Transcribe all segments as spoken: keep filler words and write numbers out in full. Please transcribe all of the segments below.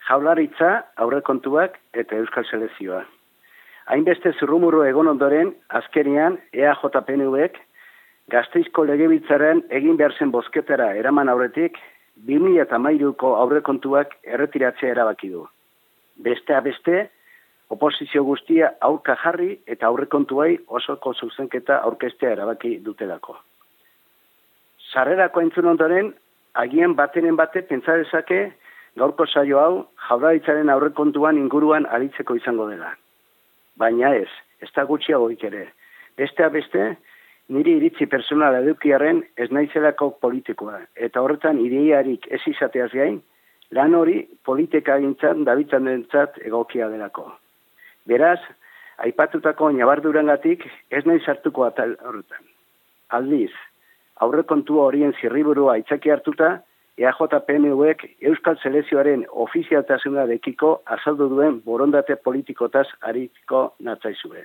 Jaurlaritza, aurrekontuak eta euskal selekzioa. Hainbeste zurrumurru egon ondoren, azkenean E A J P N Vek Gasteizko legebiltzarrean egin behar zen bozketara eraman aurretik, bi mila hamairuko aurrekontuak erretiratzea erabaki du. Bestea beste, oposizio guztia aurka jarri eta aurrekontuai osoko zuzenketa aurkeztea erabaki dutelako. Sarrerako entzun ondoren, agian batenen bate pentsa dezake gaurko saio hau Jaurlaritzaren aurrekontuan inguruan aritzeko izango dela. Baina ez, ez da gutxiagoik ere. Bestea beste, niri iritzi personala edukiarren ez naizelako politikoa, eta horretan ideiarik ez izateaz gain, lan hori politika gintzat dabitzan dentzat egokia delako. Beraz, aipatutako nabardurangatik ez nahi sartuko atal horretan. Aldiz, aurrekontu horien zirriburua aitzaki hartuta, E A J P N Vek euskal selekzioaren ofizialtasunarekiko azaldu duen borondate politikotaz ariko natzaizue.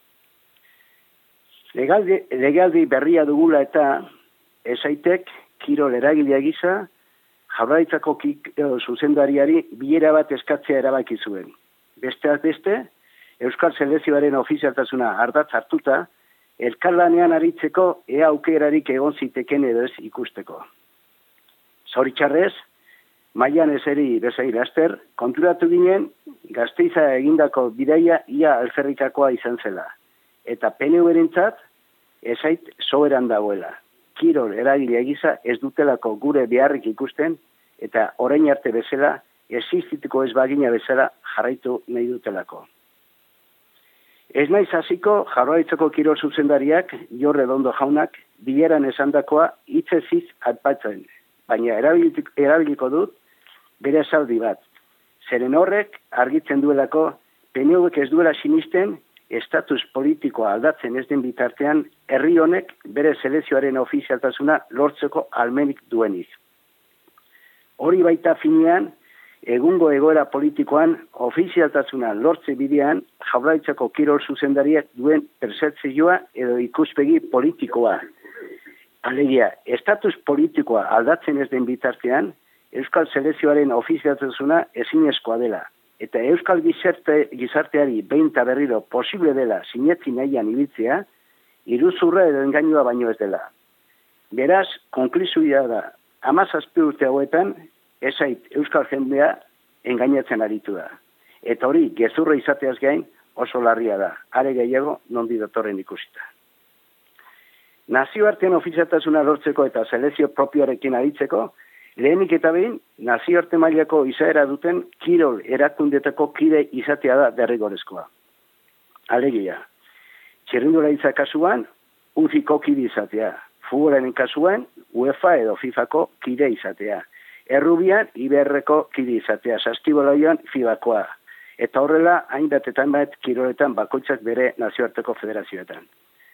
Legaldi, legaldi berria dugula eta esaitek kirol eragilea gisa Jaurlaritzako zuzendariari bilera bat eskatzea erabaki zuen. Besteaz beste, euskal selekzioaren ofizialtasuna ardatz hartuta, elkarlanean aritzeko ea aukerarik egon ziteken edo ez ikusteko. Zoritxarrez, mailan eseri bezain laster, konturatu ginen Gasteiza egindako bidaia ia alferrikakoa izan zela. Eta P N V-rentzat esait soberan dagoela. Kirol eragile gisa ez dutelako gure beharrik ikusten eta orain arte bezala existituko ez bagina bezala jarraitu nahi dutelako. Ez naiz hasiko Jaurlaritzako kirol zuzendariak Jo Redondo jaunak bileran esandakoa hitzez hitz aipatzen, baina erabiliko dut bere esaldi bat. Zeren horrek argitzen duelako P N Vek ez duela sinisten estatus politikoa aldatzen ez den bitartean herri honek bere selekzioaren ofizialtasuna lortzeko almenik duenik. Hori baita finean, egungo egoera politikoan ofizialtasuna lortze bidean Jaurlaritzako kirol zuzendariak duen pertzepzioa edo ikuspegi politikoa. Alegia, estatus politikoa aldatzen ez den bitartean, euskal selekzioaren ofizialtasuna ezinezkoa dela. Eta euskal gizarte, gizarteari behin eta berriro posible dela sinetzi nahian ibiltzea, iruzurra edo engainua baino ez dela. Beraz, konklusioa da, hamazazpi urte hauetan, ezait euskal jendea engainatzen aritu da. Eta hori, gezurra izateaz gain oso larria da, are gehiago nondi datorren ikusita. Nazioartean ofizialtasuna lortzeko eta selekzio propioarekin aritzeko, lehenik eta behin, nazioarte mailako izaera duten kirol erakundetako kide izatea da derrigorezkoa. Alegia, txirrindularitza kasuan, U F I-ko kide izatea, futbolaren kasuan, UEFA edo FIFako kide izatea, errubian, I B R-ko kide izatea, saskiboloian, FIBakoa, eta horrela, hainbat eta hainbat kiroletan bakoitzak bere nazioarteko federazioetan.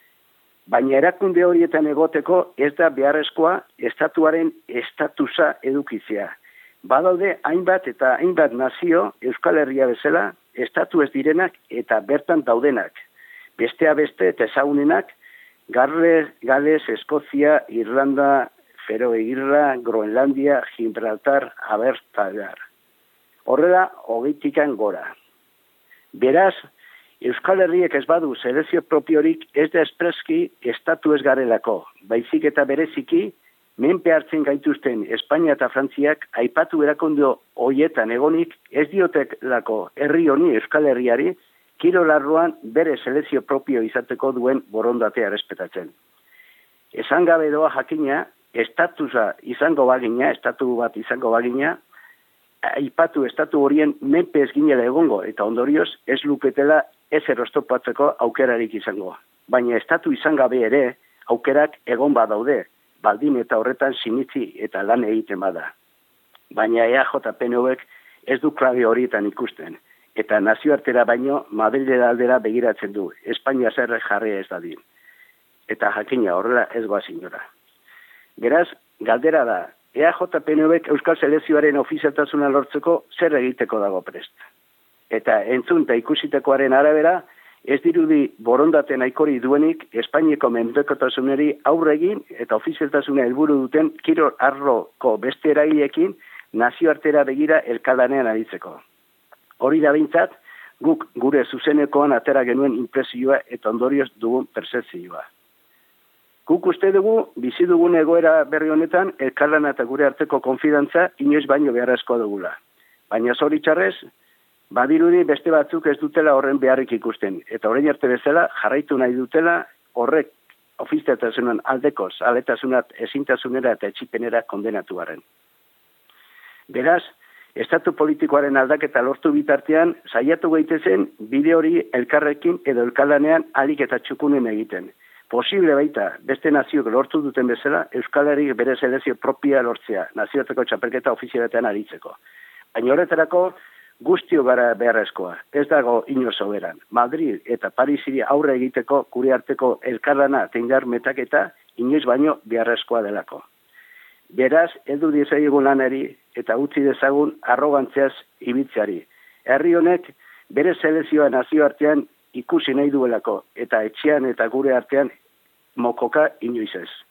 Baina erakunde horietan egoteko ez da beharrezkoa estatuaren estatusa edukitzea. Badaude hainbat eta hainbat nazio Euskal Herria bezala estatu ez direnak eta bertan daudenak. Bestea beste eta ezagunenak Gales, Gales, Eskozia, Irlanda, Feroe Irla, Groenlandia, Gibraltar, Abertagar. Horrela, hogeitikan gora. Beraz, Euskal Herriek ez badu selekzio propiorik ez da espreski estatu ez garelako, baizik eta bereziki, menpe hartzen gaituzten Espainia eta Frantziak aipatu erakondo hoietan egonik ez diotelako herri honi Euskal Herriari kirolarruan bere selekzio propio izateko duen borondatea errespetatzen. Esan gabe doa jakina, estatusa izango bagina, estatu bat izango bagina, aipatu estatu horien menpe ez ginela egongo eta ondorioz ez luketela ez erostopatzeko aukerarik izango. Baina estatu izan gabe ere aukerak egon badaude, baldin eta horretan sinitzi eta lan egiten bada. Baina E A J P N Vek ez du klabe horietan ikusten, eta nazioartera baino Madrilera aldera begiratzen du, Espainia zerre jarri ez dadin. Eta jakina horrela ez goaz inora. Beraz, galdera da, E A J P N Vek euskal selekzioaren ofizialtasuna lortzeko zer egiteko dago prest. Eta entzun eta ikusitekoaren arabera, ez dirudi borondate nahikori duenik Espainiako menpekotasunari aurre egin eta ofizialtasuna helburu duten kirol arloko beste eragileekin nazioartera begira elkarlanean aritzeko. Hori da behintzat, guk gure zuzenekoan atera genuen impresioa eta ondorioz dugun percepzioa. Guk uste dugu, bizi dugun egoera berri honetan, elkarlana eta gure arteko konfidantza inoiz baino beharrezkoa dugula. Baina zoritxarrez, badirudi beste batzuk ez dutela horren beharrik ikusten, eta orain arte bezala jarraitu nahi dutela horrek ofizialtasunan aldekoz, aletasunat ezintasunera eta etxipenera kondenatu garen. Beraz, estatu politikoaren aldaketa lortu bitartean, saiatu gaitezen bide hori elkarrekin edo elkarlanean alik eta txukunen egiten. Posible baita, beste naziok lortu duten bezala, Euskal Herrik bere selezio propia lortzea, nazioarteko txapelketa ofizialetan aritzeko. Baina horretarako, guztio gara beharrezkoa, ez dago ino soberan. Madrid eta Parisiri aurre egiteko gure arteko elkarlana teindar metaketa inoiz baino beharrezkoa delako. Beraz, edu diezagun lanari eta utzi dezagun arrogantziaz ibitzeari. Herri honek bere selezioa nazioartean ikusi nahi duelako eta etxean eta gure artean mokoka inoiz ez.